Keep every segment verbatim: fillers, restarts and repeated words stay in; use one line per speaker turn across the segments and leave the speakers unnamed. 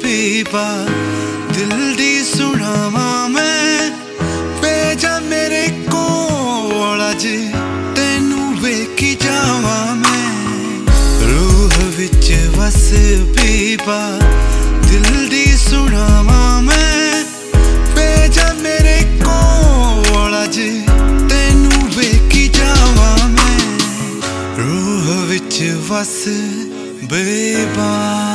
बेबा दिल दी सुनावा मैं भेजा मेरे कोल अज तेनू वेखी जावा मैं रूह विच वस बेबा दिल दी सुनावा मैं भेजा मेरे कोल अज तेनू वेखी जावा मैं रूह विच वस बेबा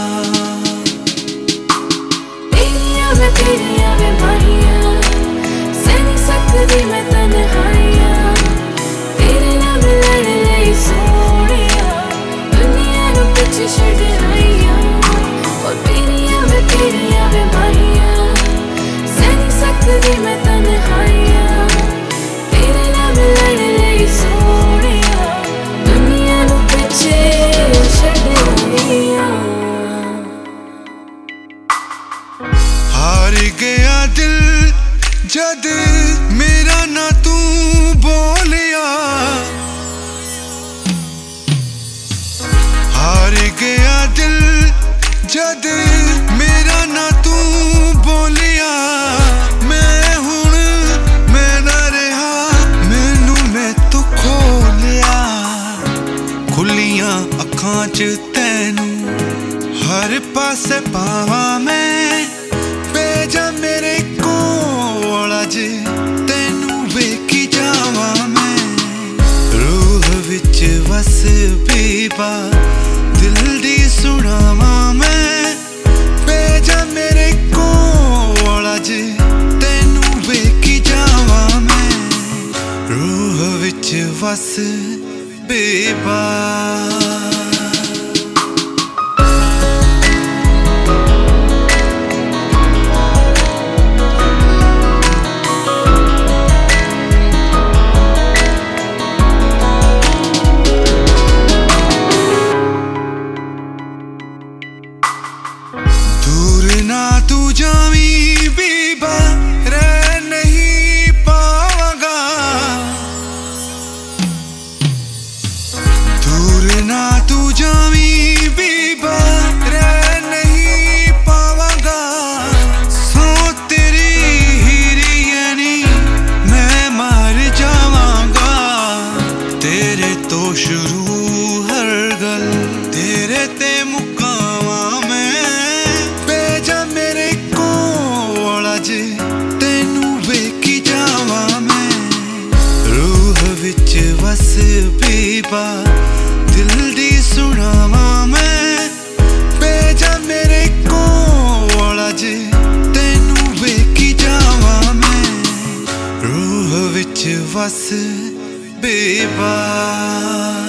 मैं तेरिया वे माहिया सह नहीं सकदी मैं तन्हाइयां तेरे नाल मिलण लई सोहणिया दुनिया नूं पिछे छड्ड आईयां ओ तेरिया मैं तेरिया वे माहिया सह नहीं सकदी मैं तन्हाइयां तेरे नाल मिलण लई सोहणिया दुनिया नूं पिछे छड्ड आईयां
हार गया दिल जद मेरा ना तू बोलिया हार गया दिल जद मेरा ना तू बोलिया मैं हुण मैं ना रहा मैनू मैं तू खोलिया खुलियां अखां च तैनू हर पासे पावां मैं भेजा मेरे कोल अज तेनू वेखी जावा मैं रूह विच वस बेबा दिल दी सुनावा मैं भेजा मेरे कोल अज तेनू वेखी जावा मैं रूह विच वस बेबा ना तू जावी बेबा रह नहीं पावांगा दूर ना तू जावी बेबा रह नहीं पावांगा सो तेरी हीरी यानी मैं मर जावांगा तेरे तो शुरू हर गल तेरे ते मुकावा मैं तेनू वेखी जावा मैं रूह विच वस बेबा दिल दी सुनावा मैं भेजा मेरे कोल अज तेनू वेखी जावा मैं रूह विच वस बेबा।